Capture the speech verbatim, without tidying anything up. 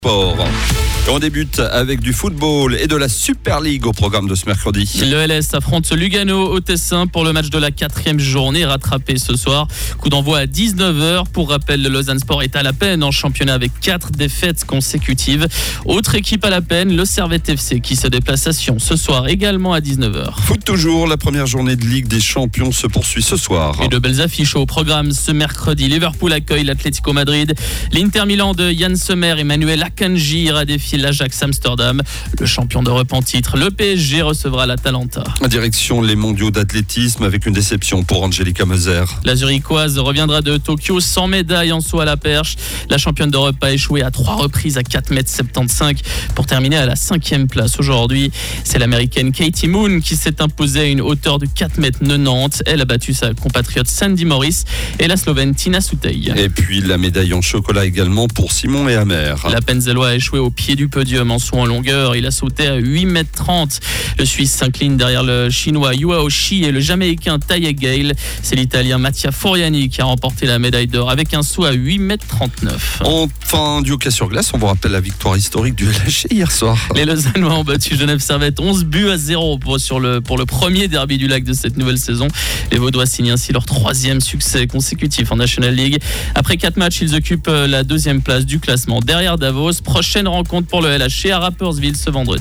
Sport. On débute avec du football et de la Super League au programme de ce mercredi. Le L S affronte Lugano au Tessin pour le match de la quatrième journée rattrapé ce soir. Coup d'envoi à dix-neuf heures. Pour rappel, le Lausanne Sport est à la peine en championnat avec quatre défaites consécutives. Autre équipe à la peine, le Servette F C qui se déplace à Sion ce soir également à dix-neuf heures. Foot toujours, la première journée de Ligue des Champions se poursuit ce soir. Et de belles affiches au programme ce mercredi. Liverpool accueille l'Atlético Madrid. L'Inter Milan de Yann Sommer, Emmanuel Akanji ira défier l'Ajax Amsterdam. Le champion d'Europe en titre, le P S G recevra l'Atalanta. Direction les mondiaux d'athlétisme avec une déception pour Angelica Moser. La Zurichoise reviendra de Tokyo sans médaille en saut à la perche. La championne d'Europe a échoué à trois reprises à quatre mètres soixante-quinze pour terminer à la cinquième place aujourd'hui. C'est l'américaine Katie Moon qui s'est imposée à une hauteur de quatre mètres quatre-vingt-dix. Elle a battu sa compatriote Sandy Morris et la Slovène Tina Sutej. Et puis la médaille en chocolat également pour Simon et Amer. La Penzellois a échoué au pied du podium en saut en longueur. Il a sauté à huit mètres trente. Le Suisse s'incline derrière le Chinois Yuao Shi et le Jamaïcain Taye Gale. C'est l'Italien Mattia Furiani qui a remporté la médaille d'or avec un saut à huit mètres trente-neuf. Enfin, du hockey sur glace, on vous rappelle la victoire historique du L H C hier soir. Les Lausannois ont battu Genève Servette onze buts à zéro pour, sur le, pour le premier derby du lac de cette nouvelle saison. Les Vaudois signent ainsi leur troisième succès consécutif en National League. Après quatre matchs, ils occupent la deuxième place du classement derrière Davos. Prochaine rencontre pour le L H C à Rapperswil ce vendredi.